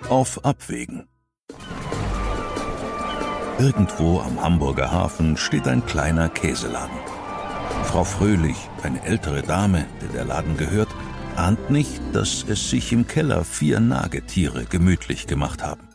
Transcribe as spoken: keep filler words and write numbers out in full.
Auf Abwägen. Irgendwo am Hamburger Hafen steht ein kleiner Käseladen. Frau Fröhlich, eine ältere Dame, der der Laden gehört, ahnt nicht, dass es sich im Keller vier Nagetiere gemütlich gemacht haben.